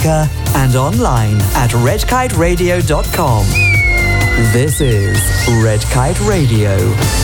speaker and online at redkiteradio.com. This is Red Kite Radio.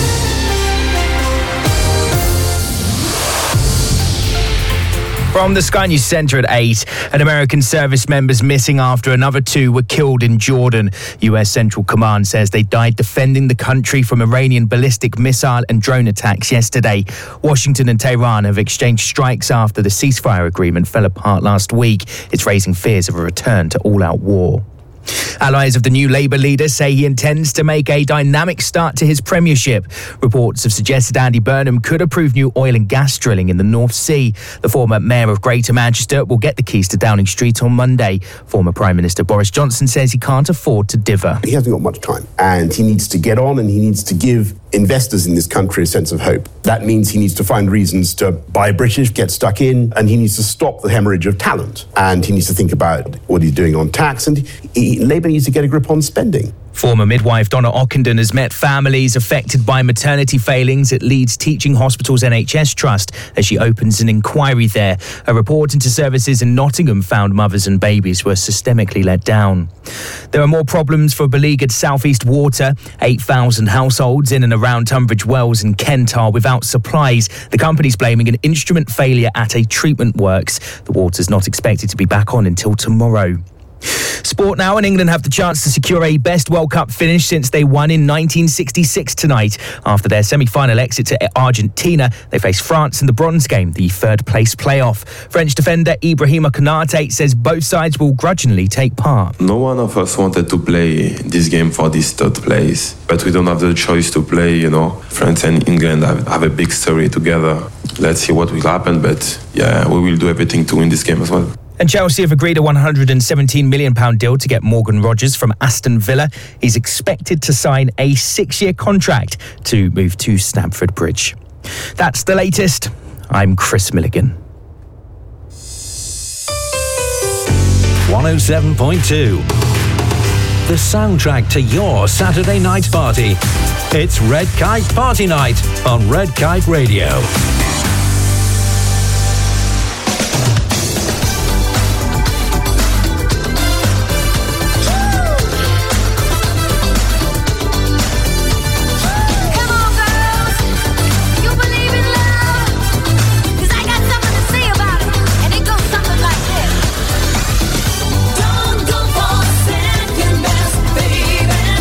From the Sky News Centre at 8, an American service member's missing after another 2 were killed in Jordan. US Central Command says they died defending the country from Iranian ballistic missile and drone attacks yesterday. Washington and Tehran have exchanged strikes after the ceasefire agreement fell apart last week. It's raising fears of a return to all-out war. Allies of the new Labour leader say he intends to make a dynamic start to his premiership. Reports have suggested Andy Burnham could approve new oil and gas drilling in the North Sea. The former Mayor of Greater Manchester will get the keys to Downing Street on Monday. Former Prime Minister Boris Johnson says he can't afford to dither. He hasn't got much time, and he needs to get on, and he needs to give investors in this country a sense of hope. That means he needs to find reasons to buy British, get stuck in, and he needs to stop the hemorrhage of talent. And he needs to think about what he's doing on tax, and Labour needs to get a grip on spending. Former midwife Donna Ockenden has met families affected by maternity failings at Leeds Teaching Hospitals NHS Trust as she opens an inquiry there. A report into services in Nottingham found mothers and babies were systemically let down. There are more problems for beleaguered South East Water. 8,000 households in and around Tunbridge Wells in Kent are without supplies. The company's blaming an instrument failure at a treatment works. The water's not expected to be back on until tomorrow. Sport now, and England have the chance to secure a best World Cup finish since they won in 1966 tonight. After their semi-final exit to Argentina, they face France in the bronze game, the third-place playoff. French defender Ibrahima Konate says both sides will grudgingly take part. No one of us wanted to play this game for this third place, but we don't have the choice to play, France and England have a big story together. Let's see what will happen, but yeah, we will do everything to win this game as well. And Chelsea have agreed a £117 million deal to get Morgan Rogers from Aston Villa. He's expected to sign a 6-year contract to move to Stamford Bridge. That's the latest. I'm Chris Milligan. 107.2. The soundtrack to your Saturday night party. It's Red Kite Party Night on Red Kite Radio.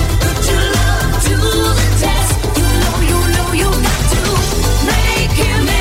You got to make him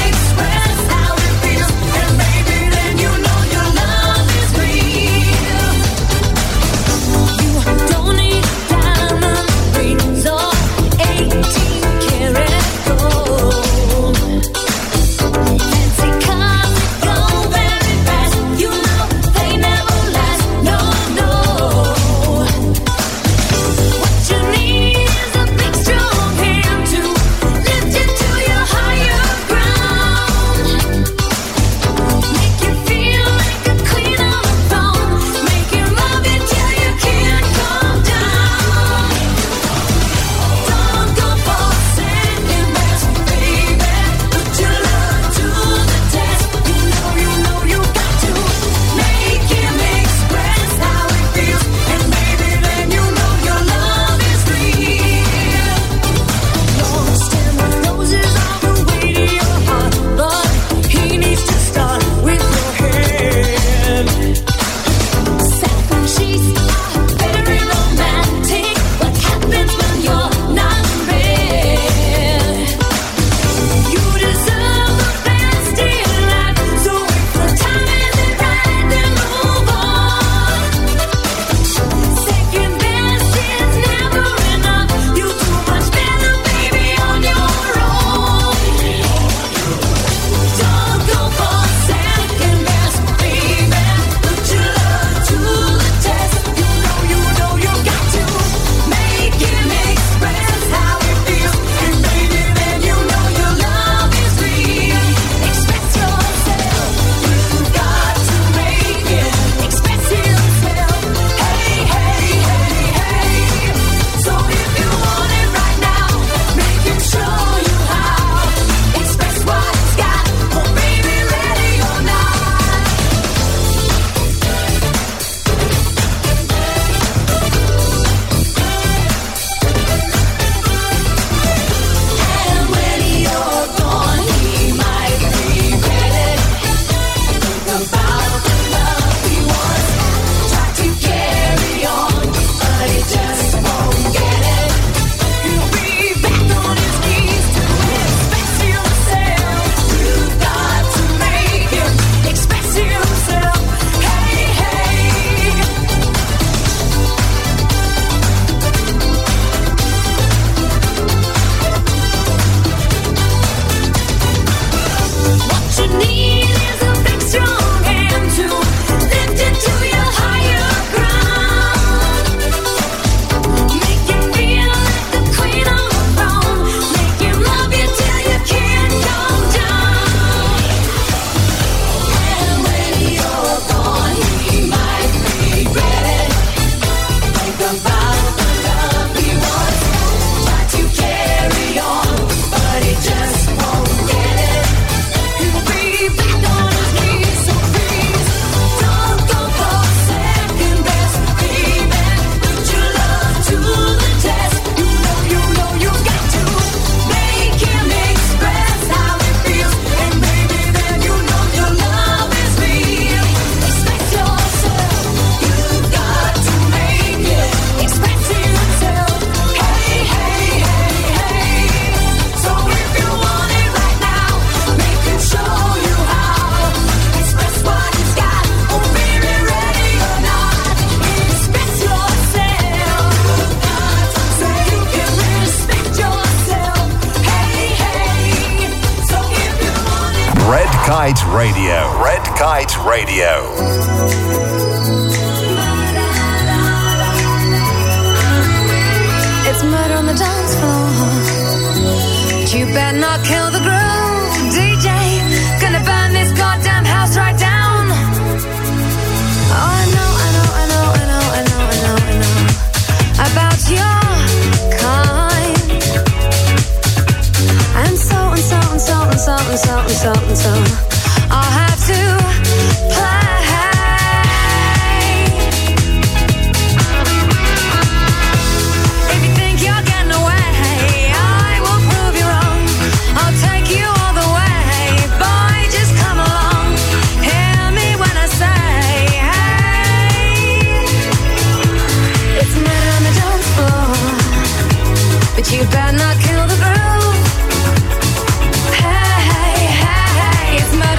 Kite Radio. Red Kite Radio. It's murder on the dance floor, but you better not kill the groove, DJ. Gonna burn this goddamn house right down. Oh, I know about your kind. And so I'll have to play. If you think you're getting away, I will prove you wrong. I'll take you all the way. Boy, just come along. Hear me when I say, hey. It's murder on the dance floor, but you better not kill the groove. Hey, hey, hey, hey. It's murder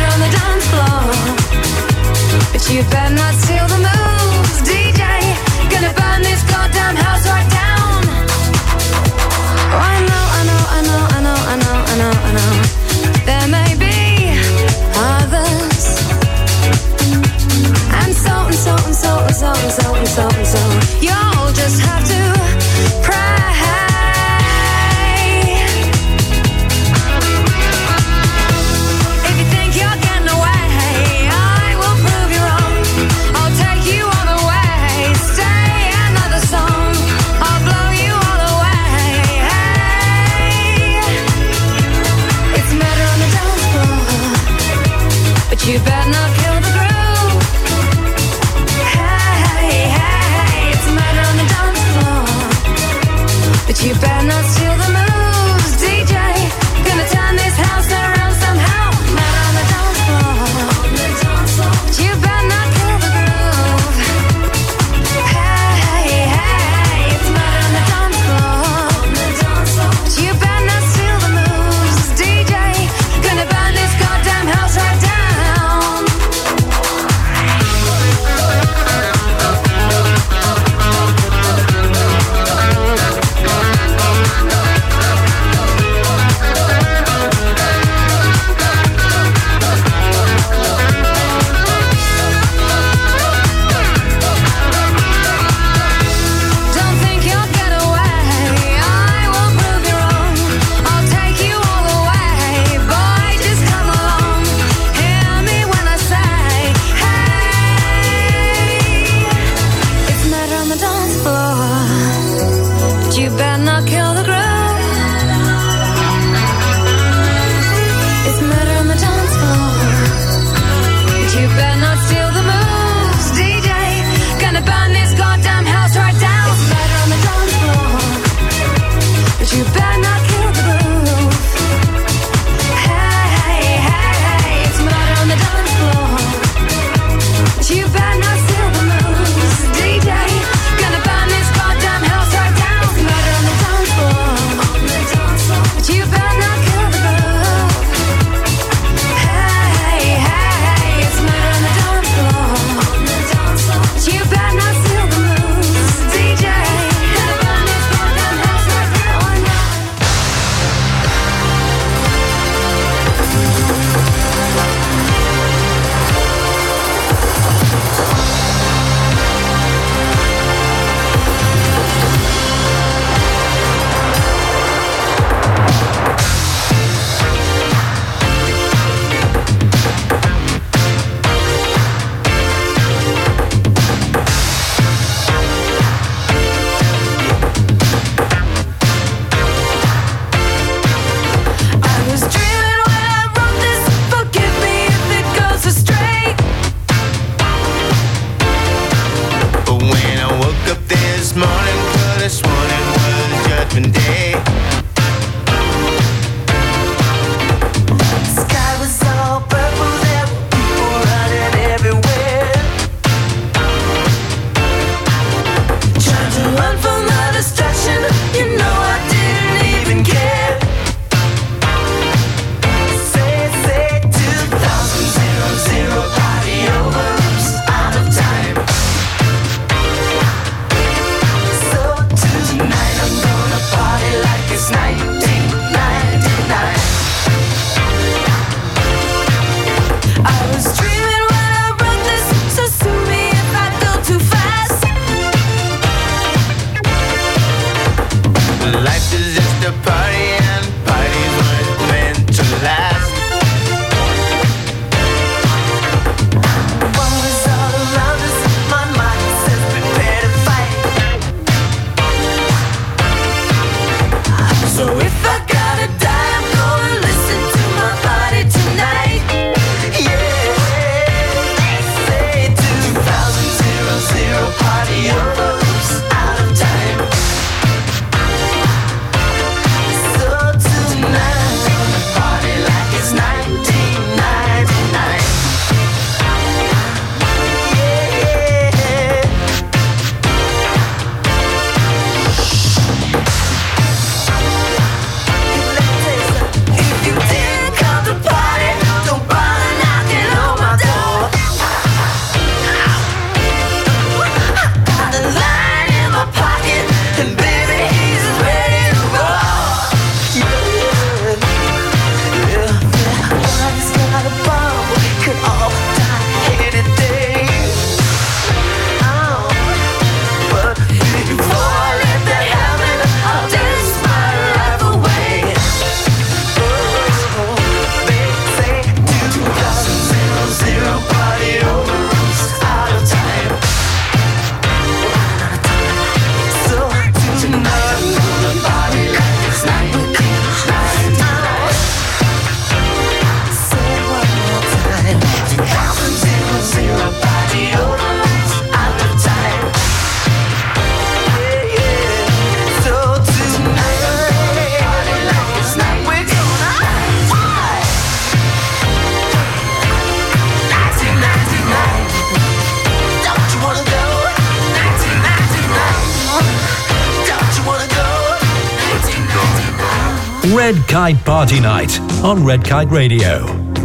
Red Kite Party Night on Red Kite Radio.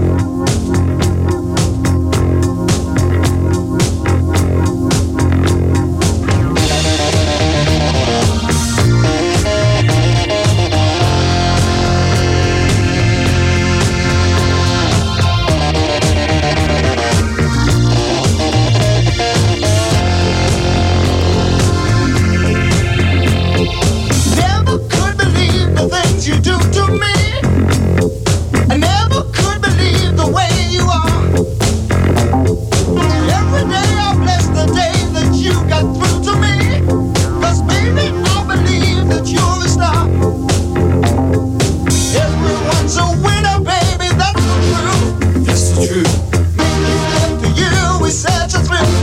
You do to me. I never could believe the way you are. Every day I bless the day that you got through to me. 'Cause baby, I believe that you're a star. Everyone's a winner, baby, that's the truth. That's the truth. Making love to you is such a thrill.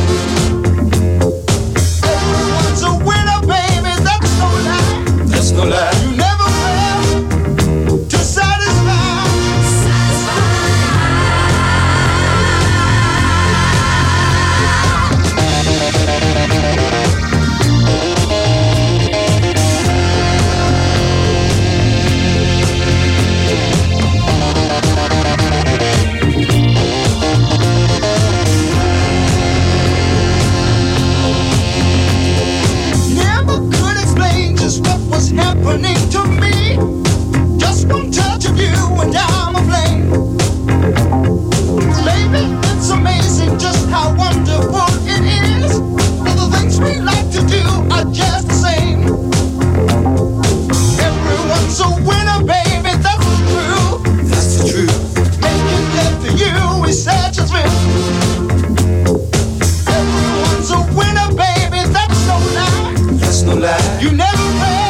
Everyone's a winner, baby, that's no lie. That's no lie. You never happening to me. Just one touch of you and I'm aflame. Baby, it's amazing just how wonderful it is. All the things we like to do are just the same. Everyone's a winner, baby, that's the truth. That's the truth. Making love to you is such a thrill. Everyone's a winner, baby, that's no lie. That's no lie. You never fail.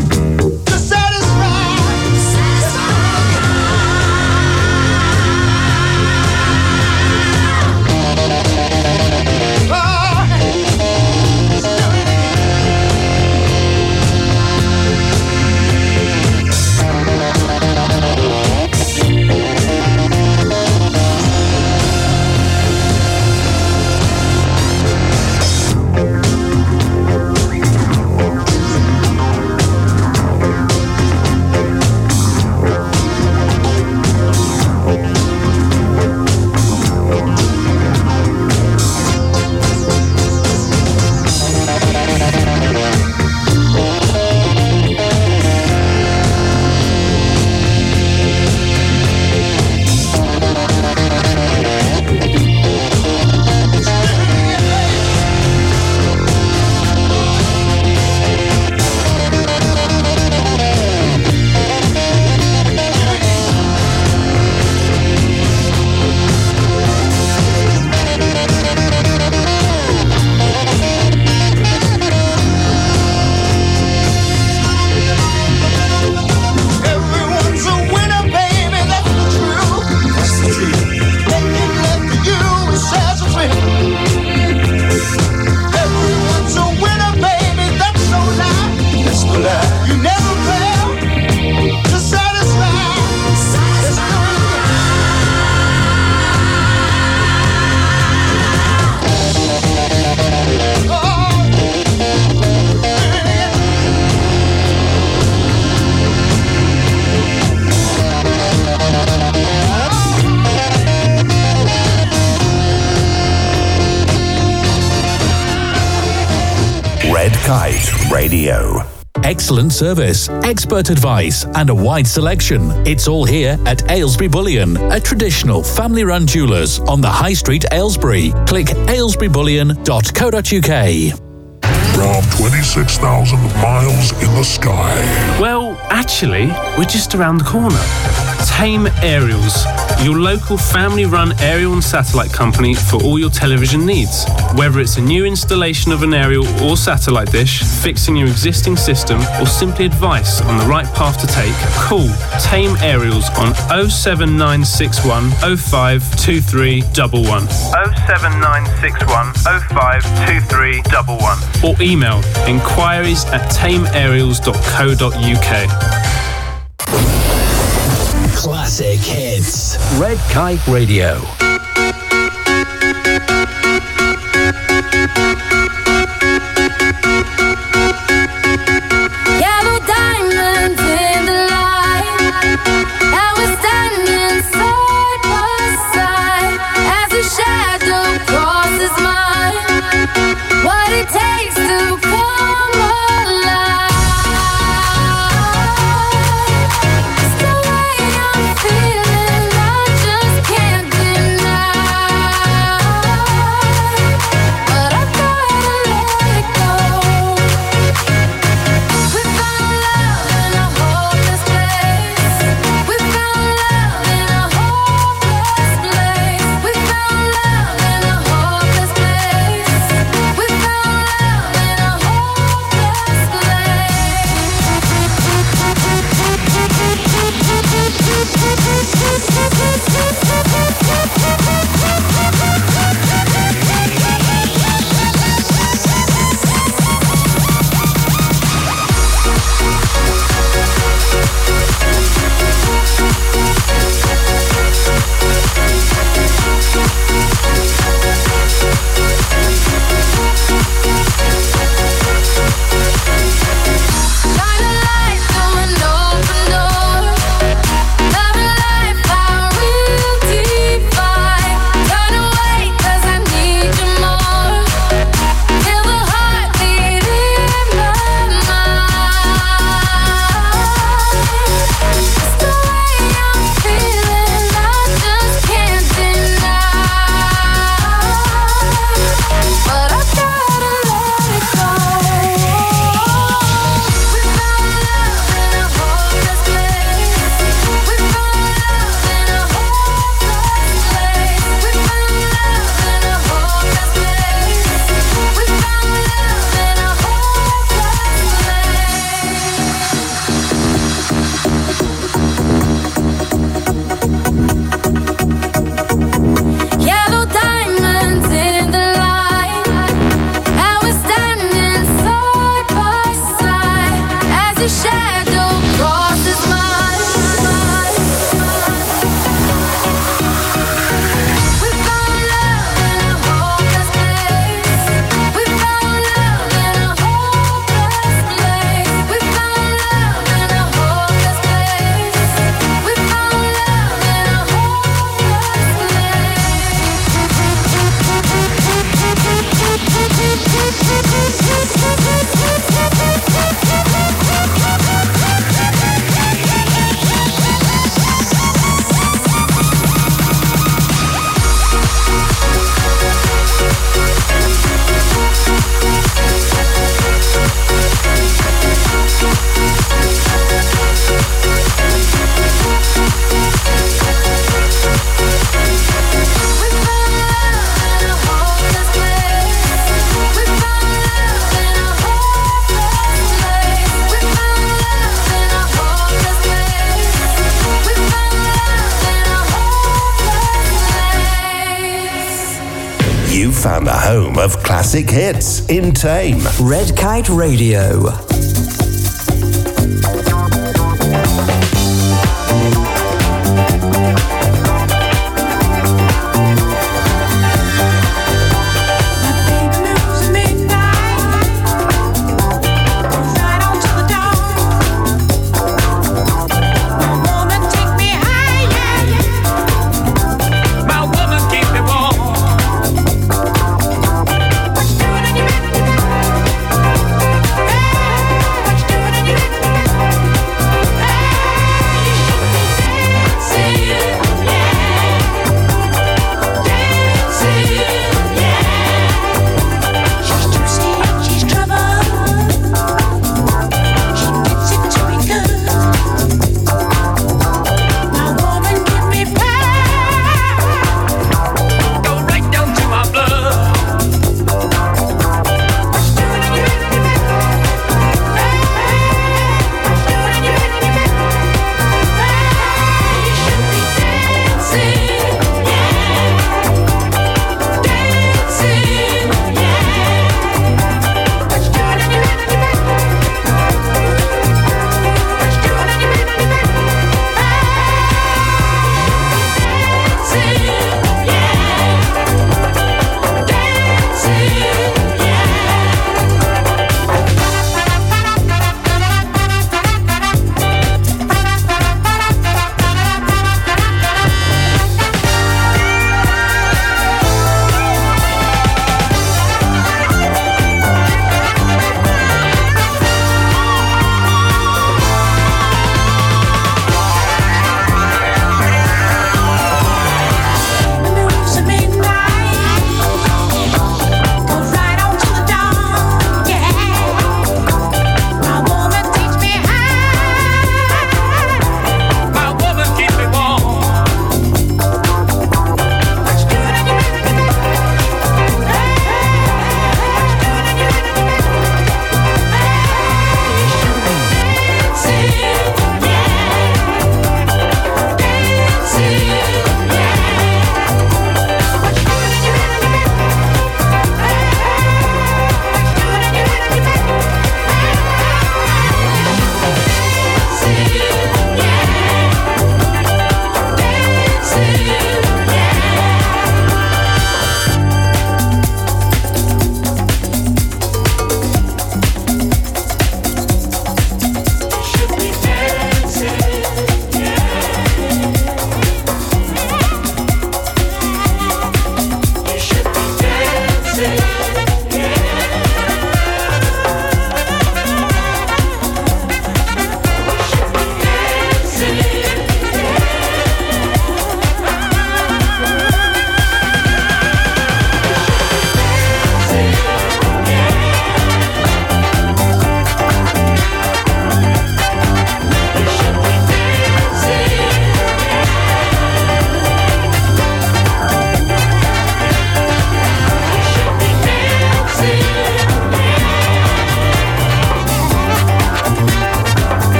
Kite Radio. Excellent service, expert advice, and a wide selection. It's all here at Aylesbury Bullion, a traditional family-run jewellers on the High Street, Aylesbury. Click aylesburybullion.co.uk. From 26,000 miles in the sky. Well, actually, we're just around the corner. Tame Aerials, your local family-run aerial and satellite company for all your television needs. Whether it's a new installation of an aerial or satellite dish, fixing your existing system, or simply advice on the right path to take, call Tame Aerials on 07961 052311. 07961 052311. Or email inquiries@tameaerials.co.uk. Classic hits. Red Kite Radio. Yellow diamonds in the light. home of classic hits in Tame. Red Kite Radio. What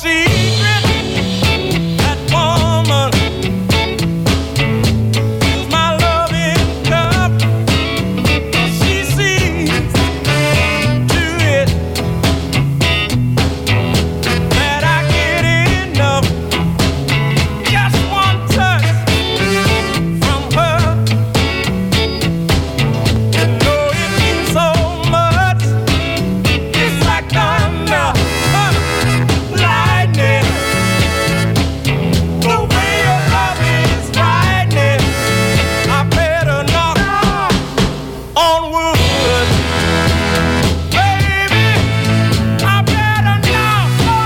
secret. That woman is my loving cup. She sees to it that I get enough. Just one touch from her. You know it means so much. It's like thunder, lightning. The way your love is frightening. I better knock on wood, baby. I better knock.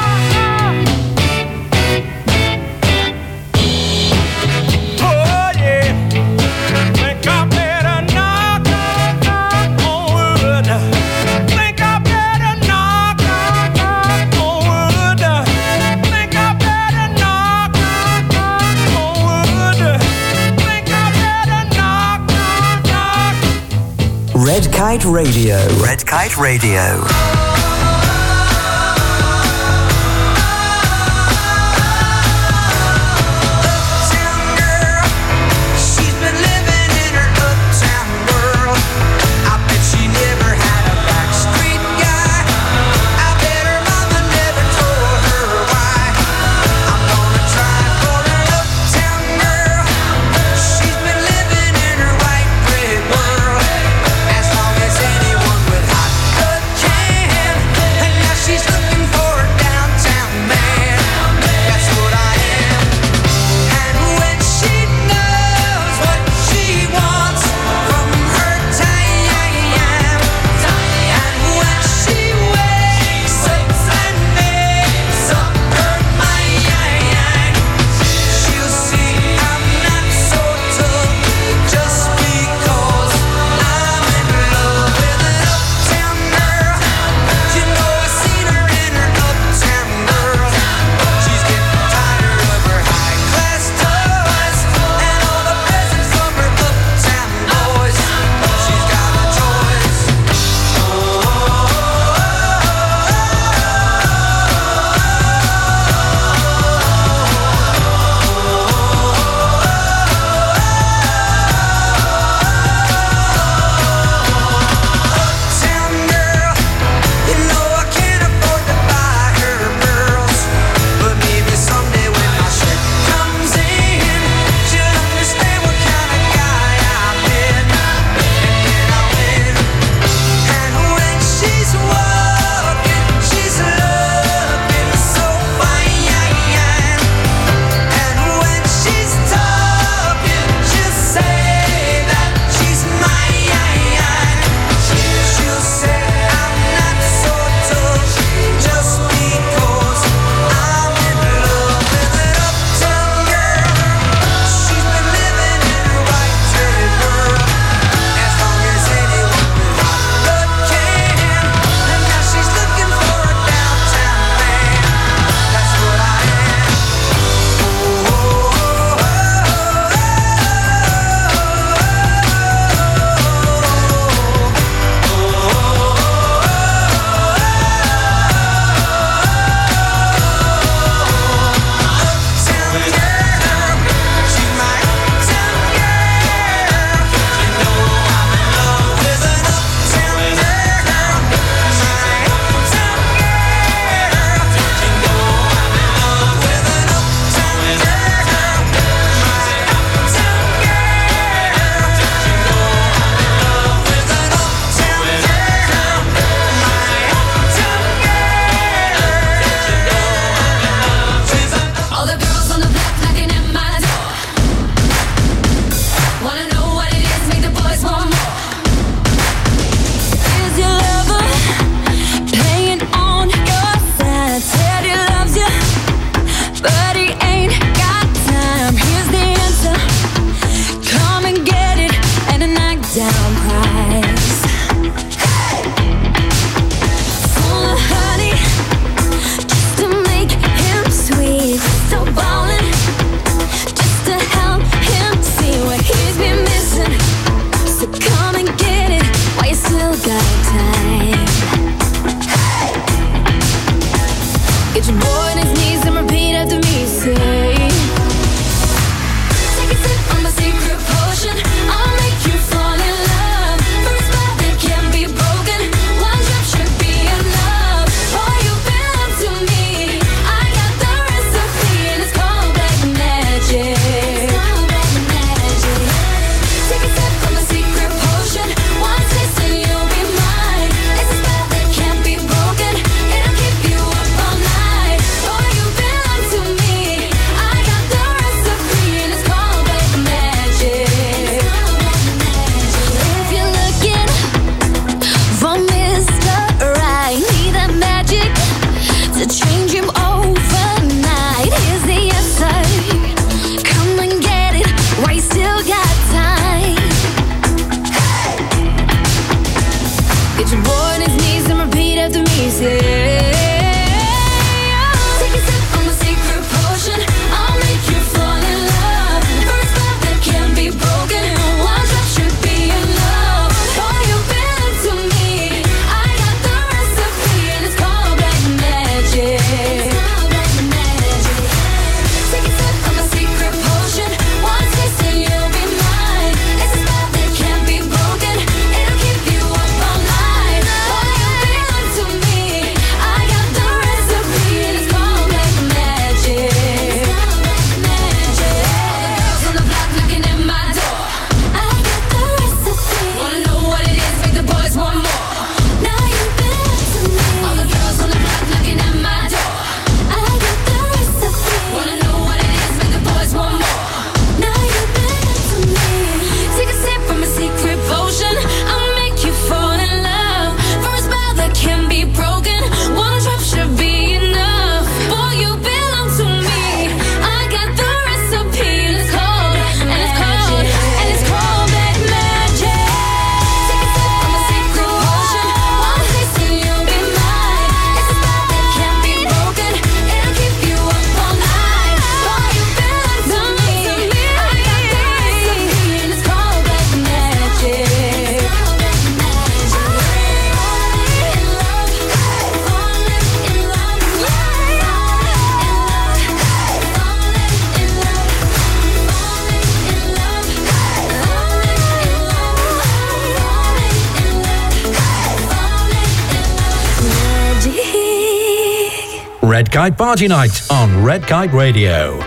Oh yeah, think I better knock on wood. Think I better knock on wood. Think I better knock on wood. Think I better knock. Red Kite Radio. Red Kite Radio. She's been living in her uptown world. I bet she never had a backstreet guy. I bet her mama never told her why. I'm gonna try for an uptown girl. She's been living in her white bread world as long as anyone with hot blood can. And now she's looking for a downtown man. That's what I am. And when she knows what she wants from her time, and when she wakes up and makes up her mind, she'll see I'm not so tough just because I'm in love with an uptown girl. You know I've seen her in her uptown world. She's getting tired of her high-class toys and all the presents from her uptown boys. She's got a choice. Uptown girl, you know I can't afford to buy her pearls, but maybe someday when my check comes in, she'll understand what kind of guy I've been, and then I'll win. And when she's walking, she's looking so fine, and when she's talking, she'll say that she's mine. She'll say I'm not so tough just because I'm in love with an uptown girl. She's been living in her white dread world as long as anyone with hot blood can. And now she's looking for a downtown man. That's what I am. All the girls on the block knocking at my door. Wanna know what it is, make the boys want more. Is your lover playing on your side? Said he loves you, but he ain't got time. Here's the answer, come and get it at a knockdown price. Full of honey, just to make him sweet. So ballin', just to help him see what he's been missing. So come and get it while you still got time. Get your boy on his knees Red Kite Party Night on Red Kite Radio.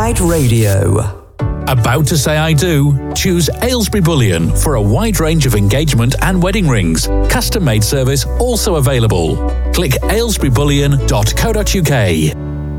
Kite Radio. About to say I do? Choose Aylesbury Bullion for a wide range of engagement and wedding rings. Custom-made service also available. Click aylesburybullion.co.uk.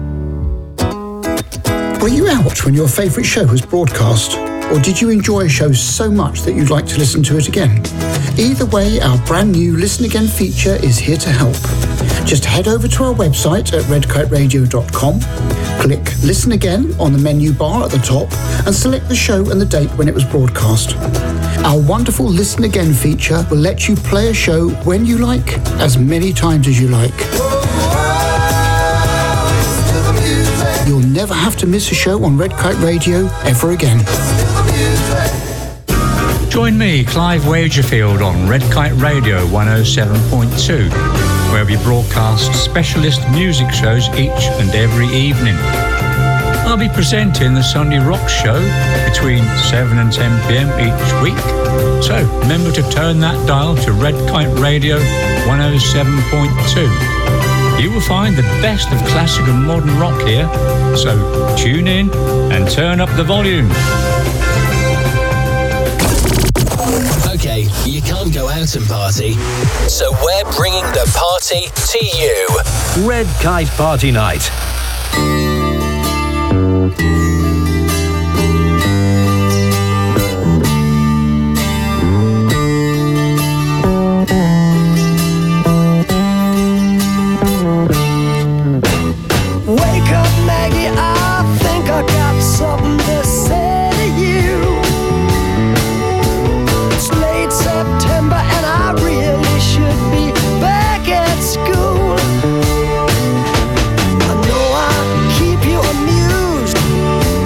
Were you out when your favourite show was broadcast? Or did you enjoy a show so much that you'd like to listen to it again? Either way, our brand new Listen Again feature is here to help. Just head over to our website at redkiteradio.com, click Listen Again on the menu bar at the top, and select the show and the date when it was broadcast. Our wonderful Listen Again feature will let you play a show when you like, as many times as you like. You'll never have to miss a show on Red Kite Radio ever again. Join me, Clive Wagerfield, on Red Kite Radio 107.2, where we broadcast specialist music shows each and every evening. I'll be presenting the Sunday Rock Show between 7 and 10 p.m. each week. So remember to turn that dial to Red Kite Radio 107.2. You will find the best of classic and modern rock here, so tune in and turn up the volume. Okay, you can't go out and party, so we're bringing the party to you. Red Kite Party Night. Wake up, Maggie, I think I got something to say to you. It's late September and I really should be back at school. I know I keep you amused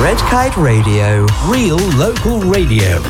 Red Kite Radio. Real local radio.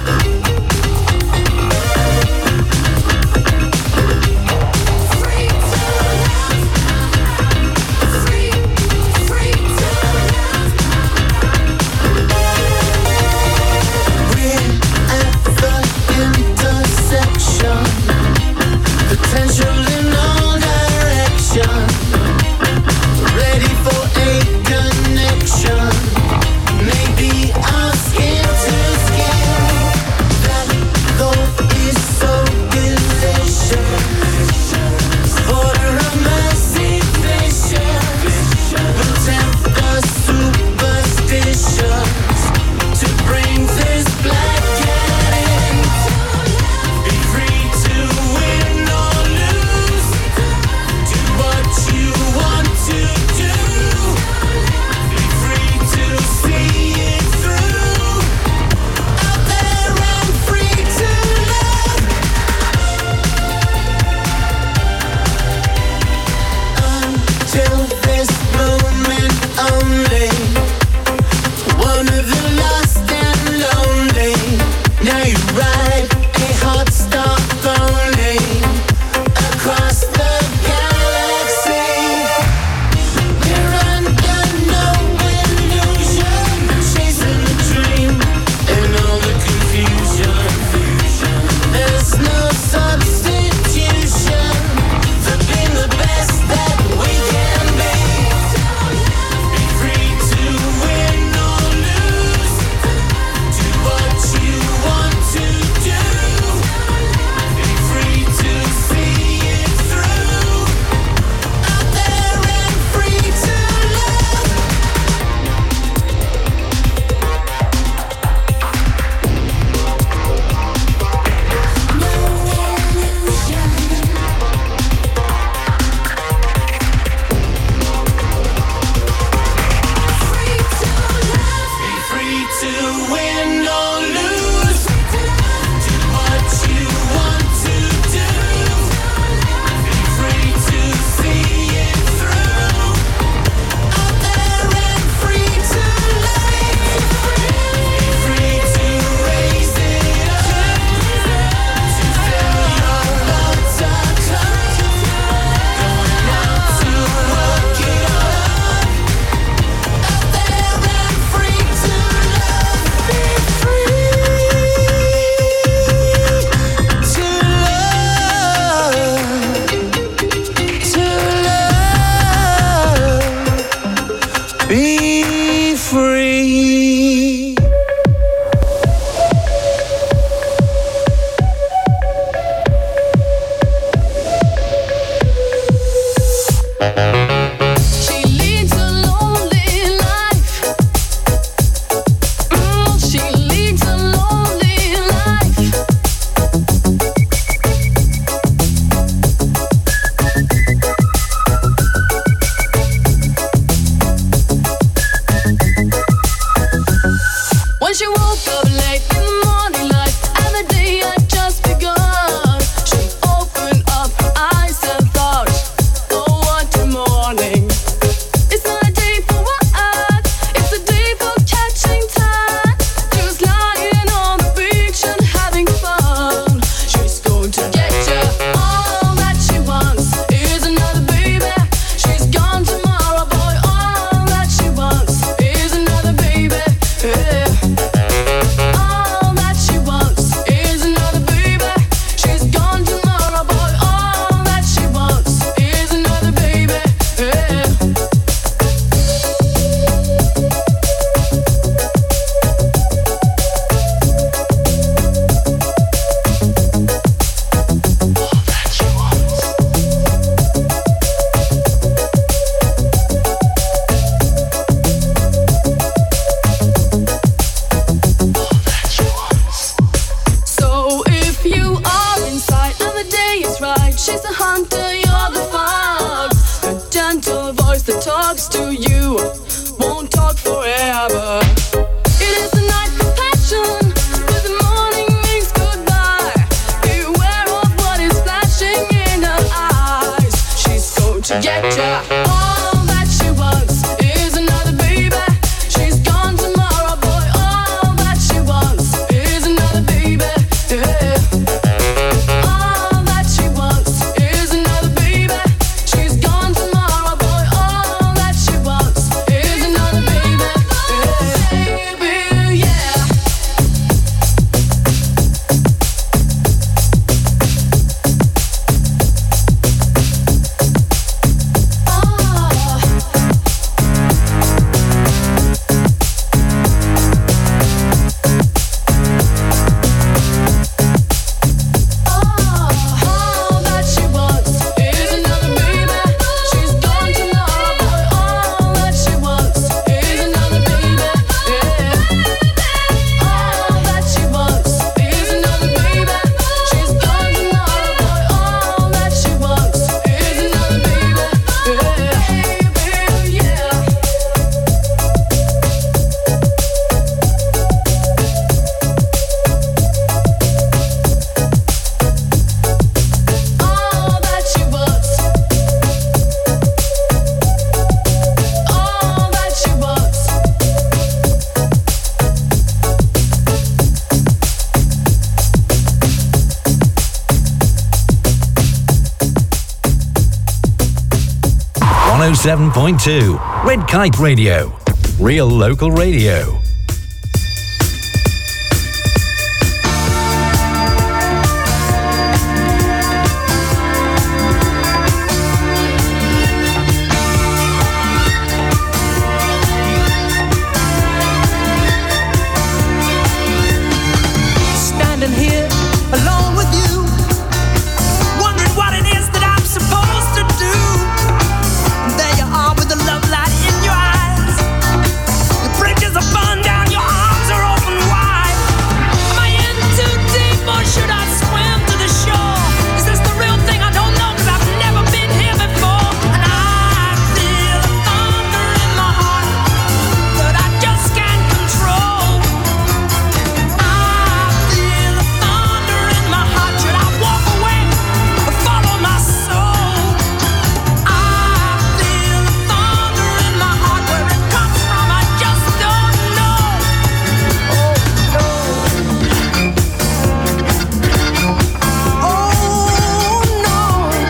Potential in all directions, ready for a connection. Maybe our skin to skin. That goal is so delicious. Order of mercy visions will tempt the superstitions to bring this black cat in. Be free to win or lose. Do what you want to do. Be free to see it through. Out there and free to love. Until this moment only. One of the lost and lonely. Now you ride a hot star burning across the galaxy. We're under no illusion, chasing the dream and all the confusion. There's no substitution for being the best that we can be. Be free to win or lose. Do what you want to do. Be free to see it through. Out there and free to love. Be free to win or lose. Do what you want to do. Be free to see it through. Out there and free to live. Be free to raise it up. To fill your buttercup. Going out to work it up. Out there and free to love. Be free to love. Be free. She leads a lonely life. She leads a lonely life. 107.2 Red Kite Radio. Real local radio. Standing here alone with you, wondering what it is that I'm supposed to do. And there you are with the love light in your eyes. The bridges are burned down, your arms are open wide. Am I in too deep or should I swim to the shore? Is this the real thing? I don't know, 'cause I've never been here before. And I feel the thunder in my heart that I just can't control. I feel the thunder in my heart. Should I walk away or follow my soul? I feel the thunder in my heart. Where it comes from, I just don't know. Oh no. Oh no.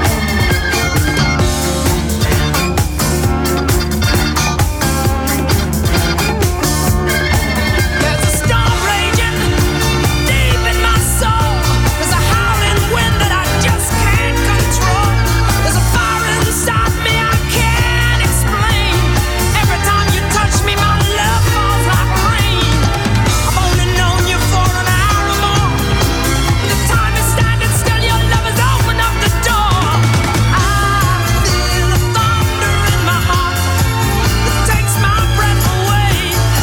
There's a storm raging deep in my soul. There's a howling wind that I just can't control. There's a fire inside me I can't explain. Every time you touch me, my love falls like rain. I've only known you for an hour or more. The time is standing still, your love has opened up the door. I feel the thunder in my heart that takes my breath away.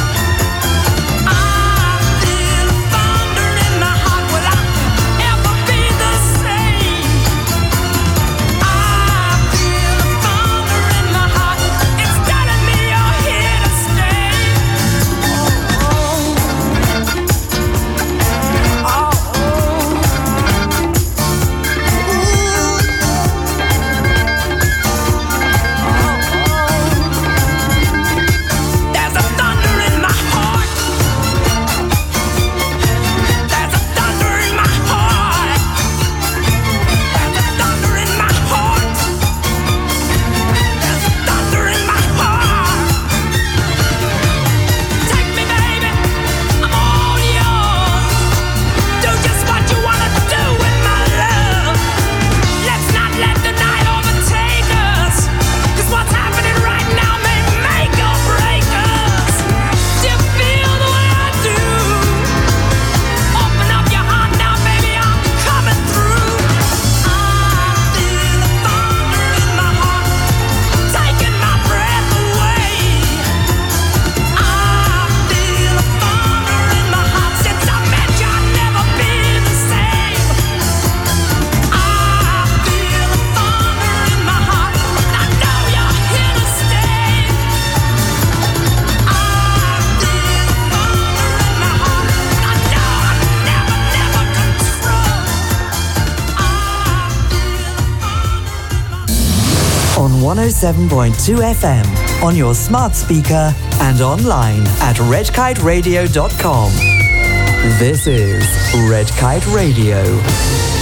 I feel the thunder in my heart. Will I ever be the same? I feel the thunder in my heart. It's telling me you're here to stay. There's a thunder in my heart. There's a thunder in my heart. There's a thunder in my heart. There's a thunder in my heart. Take me, baby, I'm all yours. Do just what you wanna do with my love. Let's not let the night overtake us, 'cause what's happening right now may make or break us. Do you feel the way I do? Open up your heart now, baby, I'm coming through. I feel the thunder in my heart, taking my breath away. I feel the thunder in my heart. Since I met you, I've never been the same. I feel the thunder in my heart, and I know you're here to stay. I feel the thunder in my heart, and I know I'll never, never control. On 107.2 FM, on your smart speaker and online at redkiteradio.com. This is Red Kite Radio.